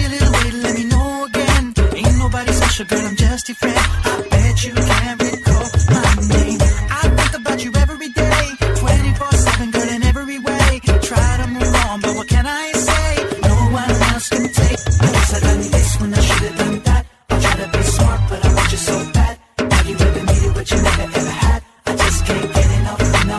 a little later, let me know again. Ain't nobody special, girl, I'm just your friend. I bet you can't recall my name. I think about you every day, 24/7, girl, in every way. Try to move on, but what can I say? No one else can take place. I done this when I should've done that. I try to be smart, but I want you so bad. Have you ever needed what you never ever had? I just can't get enough.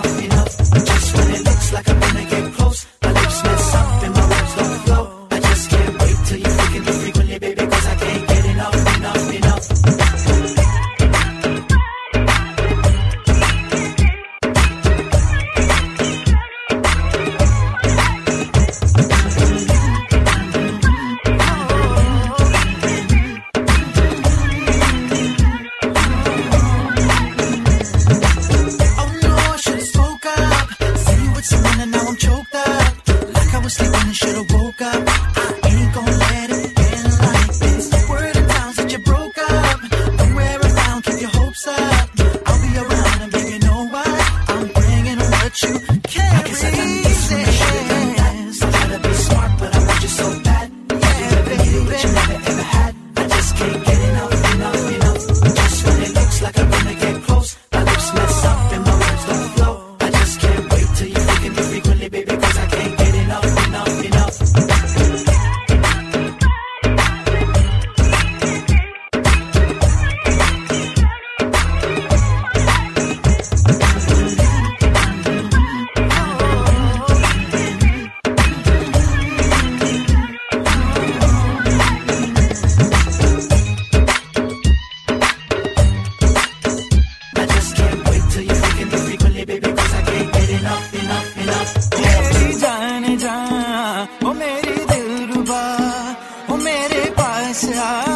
Just when it looks like I'm gonna get close, my lips mess up and my words don't flow. I just can't wait till you freaking me frequently, baby, cause I can't get enough. ओ मेरी दिलरुबा ओ मेरे पास आ